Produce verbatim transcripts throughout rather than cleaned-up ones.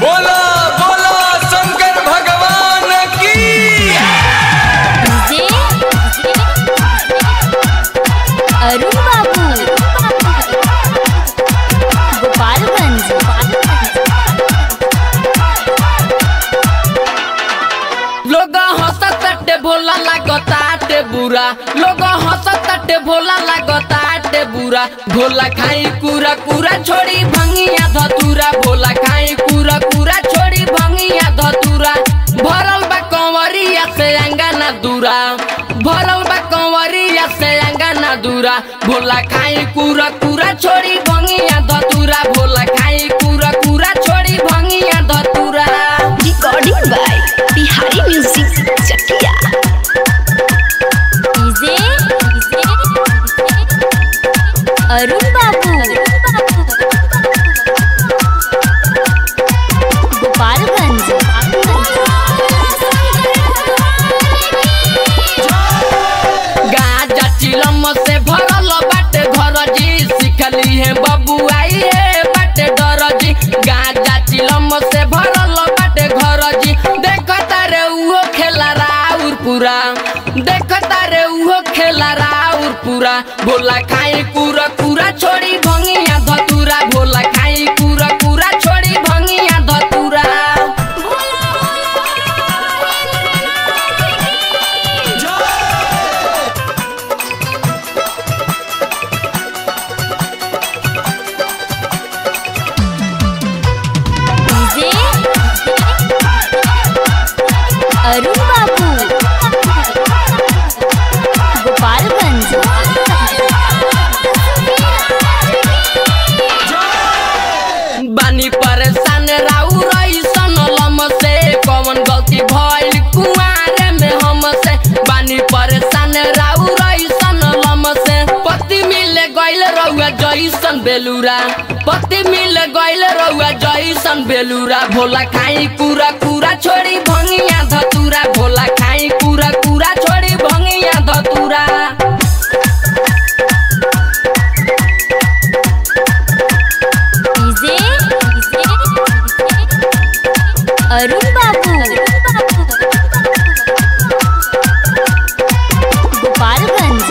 बोला बोला शंकर भगवान की। डीजे अरुण बाबू गोपालगंज। लोग हंसते भोला लगताटे बुरा, लोग हंसते भोला लगताटे बुरा। भोला खाई कुरा कुरा छोड़ी भंगिया धतूरा, भोला खाई कुरा कुरा छोड़ी भंगिया धतूरा। भरल बा कंवरिया से अंगना दूरा, भरल बा कंवरिया से अंगना दूरा। भोला खाई कुरा कुरा छोड़ी भंगिया धतूरा, भोला खाई कुरा कुरा छोड़ी भंगिया धतूरा। Recording by Bihari music Chakiya. DJ Arun Babu Gopalganj. गाजा चिलम से भरल बाटे घर जी, सिखली है बबुआई है बाटे डर जी। गाजा चिलम से भरल बाटे घर जी, देखता रे उहो खेला राउर पूरा, देखता रे उहो खेला राउर पूरा। भोला खाई कुरा कुरा छोड़ी भंगिया धतूरा, भोला खाई कुरा कुरा छोड़ी भंगिया धतूरा। डीजे अरुण बाबू गोपालगंज। बानी परेशान राउर ऐसन लम से, कौन गलती भइल कुआरे में हमसे। बानी परेशान राउर ऐसन लम से, पति मिल गइल रउआ जइसन बेलूरा, पति मिल गइल रउआ जइसन बेलूरा। भोला खाई कुरा कुरा छोड़ी भंगिया धतूरा, भोला खाई कुरा कुरा छोड़ी भंगिया धतूरा। डीजे अरुण बाबू गोपालगंज।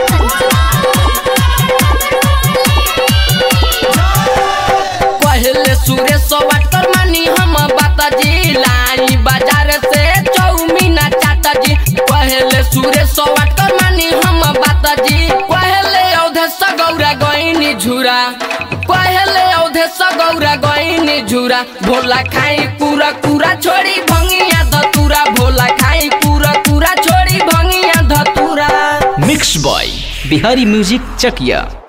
पहले सुरेश वाटर मानी हम बाता जी, लाई बाजार से चौमीना चाटा जी। पहले सुरेश वाटर मानी हम बाता जी, पहले औधे सगौरा गईनी झूरा, पहले औधे सगौरा गईनी झूरा। भोला खाई कुरा कुरा छोड़ी भंगिया धतूरा, भोला खाई कुरा कुरा छोड़ी भंगिया धतूरा। Mix by Bihari music Chakiya.